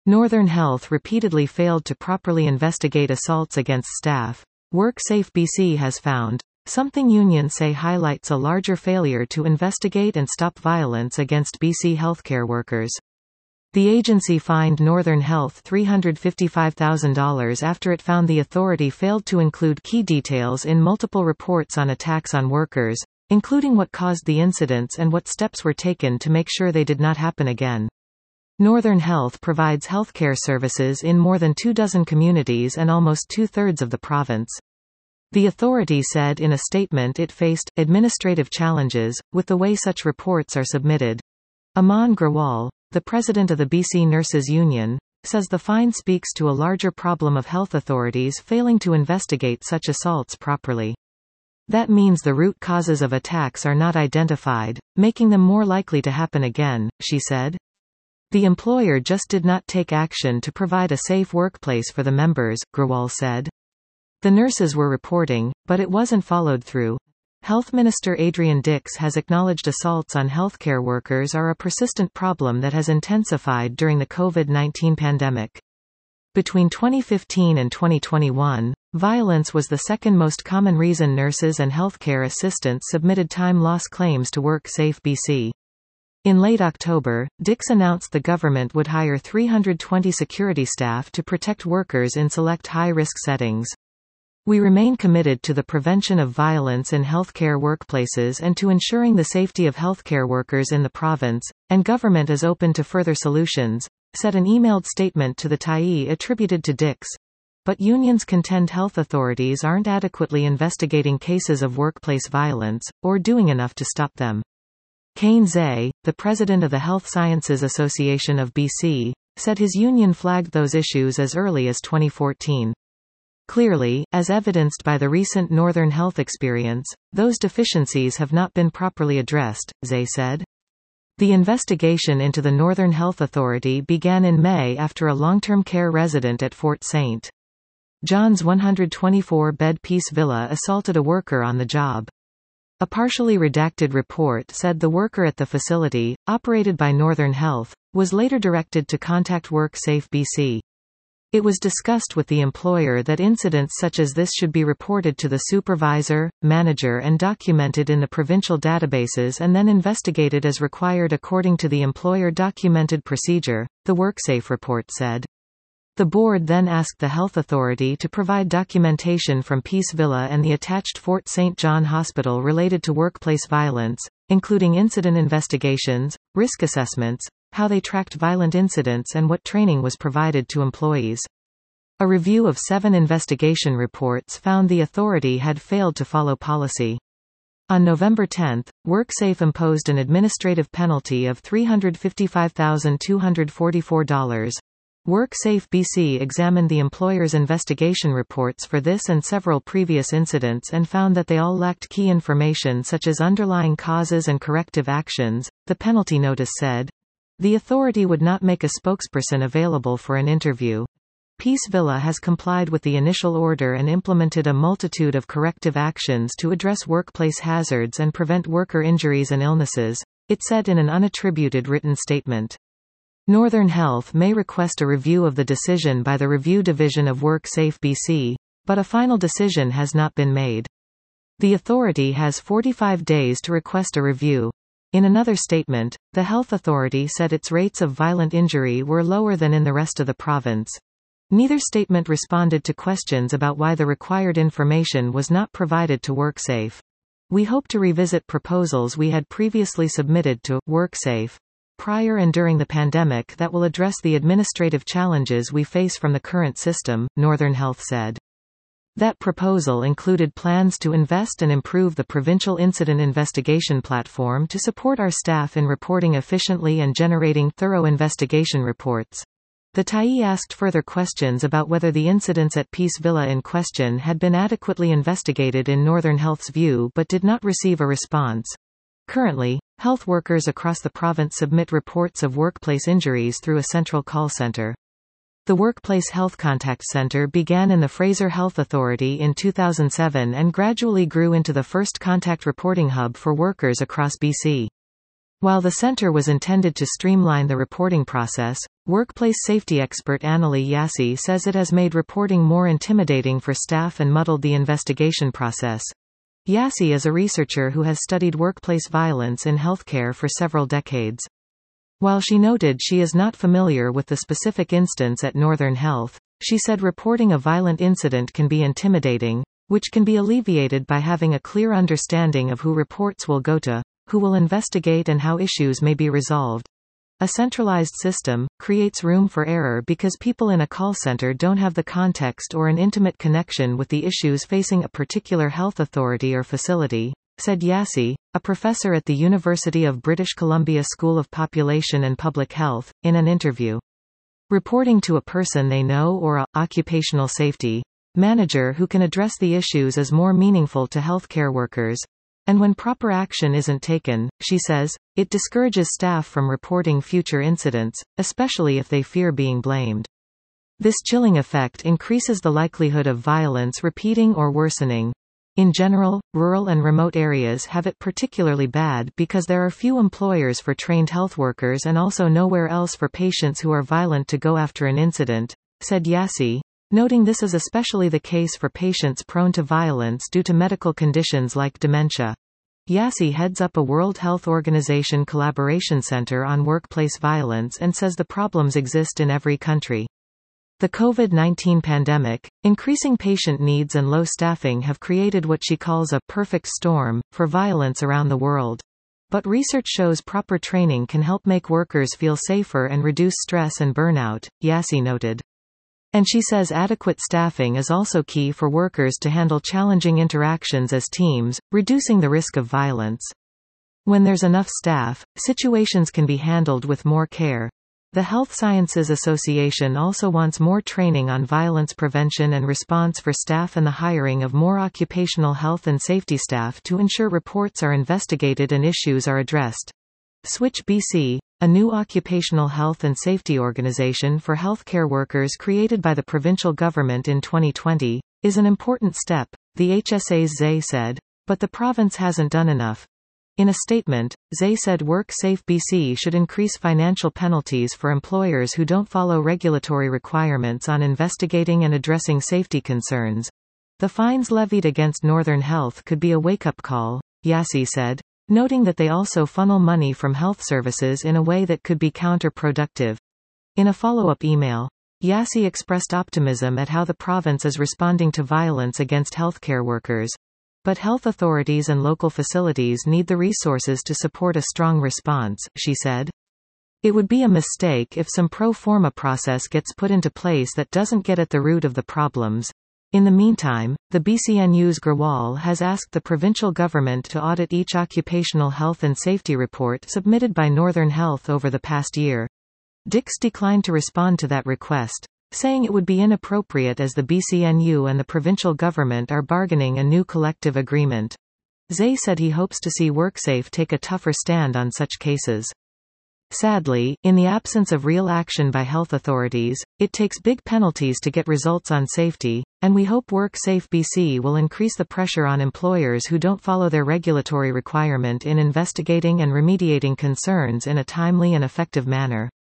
Northern Health repeatedly failed to properly investigate assaults against staff. WorkSafe BC has found something unions say highlights a larger failure to investigate and stop violence against BC healthcare workers. The agency fined Northern Health $355,000 after it found the authority failed to include key details in multiple reports on attacks on workers, including what caused the incidents and what steps were taken to make sure they did not happen again. Northern Health provides healthcare services in more than 24 communities and almost two-thirds of the province. The authority said in a statement it faced administrative challenges with the way such reports are submitted. Aman Grawal, the president of the BC Nurses Union, says the fine speaks to a larger problem of health authorities failing to investigate such assaults properly. That means the root causes of attacks are not identified, making them more likely to happen again, she said. The employer just did not take action to provide a safe workplace for the members, Grawal said. The nurses were reporting, but it wasn't followed through. Health Minister Adrian Dix has acknowledged assaults on healthcare workers are a persistent problem that has intensified during the COVID-19 pandemic. Between 2015 and 2021, violence was the second most common reason nurses and healthcare assistants submitted time loss claims to WorkSafe BC. In late October, Dix announced the government would hire 320 security staff to protect workers in select high-risk settings. We remain committed to the prevention of violence in healthcare workplaces and to ensuring the safety of healthcare workers in the province, and government is open to further solutions, said an emailed statement to the Tyee attributed to Dix. But unions contend health authorities aren't adequately investigating cases of workplace violence, or doing enough to stop them. Kane Zay, the president of the Health Sciences Association of BC, said his union flagged those issues as early as 2014. Clearly, as evidenced by the recent Northern Health experience, those deficiencies have not been properly addressed, Zay said. The investigation into the Northern Health Authority began in May after a long-term care resident at Fort St. John's 124-bed Peace Villa assaulted a worker on the job. A partially redacted report said the worker at the facility, operated by Northern Health, was later directed to contact WorkSafe BC. It was discussed with the employer that incidents such as this should be reported to the supervisor, manager and documented in the provincial databases and then investigated as required according to the employer-documented procedure, the WorkSafe report said. The board then asked the health authority to provide documentation from Peace Villa and the attached Fort St. John Hospital related to workplace violence, including incident investigations, risk assessments, how they tracked violent incidents and what training was provided to employees. A review of 7 investigation reports found the authority had failed to follow policy. On November 10, WorkSafe imposed an administrative penalty of $355,244. WorkSafe BC examined the employer's investigation reports for this and several previous incidents and found that they all lacked key information such as underlying causes and corrective actions, the penalty notice said. The authority would not make a spokesperson available for an interview. Peace Villa has complied with the initial order and implemented a multitude of corrective actions to address workplace hazards and prevent worker injuries and illnesses, it said in an unattributed written statement. Northern Health may request a review of the decision by the Review Division of WorkSafe BC, but a final decision has not been made. The authority has 45 days to request a review. In another statement, the health authority said its rates of violent injury were lower than in the rest of the province. Neither statement responded to questions about why the required information was not provided to WorkSafe. We hope to revisit proposals we had previously submitted to WorkSafe prior and during the pandemic that will address the administrative challenges we face from the current system, Northern Health said. That proposal included plans to invest and improve the provincial incident investigation platform to support our staff in reporting efficiently and generating thorough investigation reports. The Tyee asked further questions about whether the incidents at Peace Villa in question had been adequately investigated in Northern Health's view but did not receive a response. Currently, health workers across the province submit reports of workplace injuries through a central call center. The Workplace Health Contact Center began in the Fraser Health Authority in 2007 and gradually grew into the first contact reporting hub for workers across BC. While the center was intended to streamline the reporting process, workplace safety expert Annalie Jassy says it has made reporting more intimidating for staff and muddled the investigation process. Jassy is a researcher who has studied workplace violence in healthcare for several decades. While she noted she is not familiar with the specific instance at Northern Health, she said reporting a violent incident can be intimidating, which can be alleviated by having a clear understanding of who reports will go to, who will investigate, and how issues may be resolved. A centralized system creates room for error because people in a call center don't have the context or an intimate connection with the issues facing a particular health authority or facility, said Jassy, a professor at the University of British Columbia School of Population and Public Health, in an interview. Reporting to a person they know or a occupational safety manager who can address the issues is more meaningful to healthcare workers. And when proper action isn't taken, she says, it discourages staff from reporting future incidents, especially if they fear being blamed. This chilling effect increases the likelihood of violence repeating or worsening. In general, rural and remote areas have it particularly bad because there are few employers for trained health workers and also nowhere else for patients who are violent to go after an incident, said Jassy, noting this is especially the case for patients prone to violence due to medical conditions like dementia. Jassy heads up a World Health Organization collaboration center on workplace violence and says the problems exist in every country. The COVID-19 pandemic, increasing patient needs and low staffing have created what she calls a perfect storm for violence around the world. But research shows proper training can help make workers feel safer and reduce stress and burnout, Jassy noted. And she says adequate staffing is also key for workers to handle challenging interactions as teams, reducing the risk of violence. When there's enough staff, situations can be handled with more care. The Health Sciences Association also wants more training on violence prevention and response for staff and the hiring of more occupational health and safety staff to ensure reports are investigated and issues are addressed. Switch BC, a new occupational health and safety organization for healthcare workers created by the provincial government in 2020, is an important step, the HSA's Zay said, but the province hasn't done enough. In a statement, Zay said WorkSafe BC should increase financial penalties for employers who don't follow regulatory requirements on investigating and addressing safety concerns. The fines levied against Northern Health could be a wake-up call, Jassy said, noting that they also funnel money from health services in a way that could be counterproductive. In a follow-up email, Jassy expressed optimism at how the province is responding to violence against healthcare workers. But health authorities and local facilities need the resources to support a strong response, she said. It would be a mistake if some pro forma process gets put into place that doesn't get at the root of the problems. In the meantime, the BCNU's Grawal has asked the provincial government to audit each occupational health and safety report submitted by Northern Health over the past year. Dix declined to respond to that request, saying it would be inappropriate as the BCNU and the provincial government are bargaining a new collective agreement. Zay said he hopes to see WorkSafe take a tougher stand on such cases. Sadly, in the absence of real action by health authorities, it takes big penalties to get results on safety, and we hope WorkSafe BC will increase the pressure on employers who don't follow their regulatory requirement in investigating and remediating concerns in a timely and effective manner.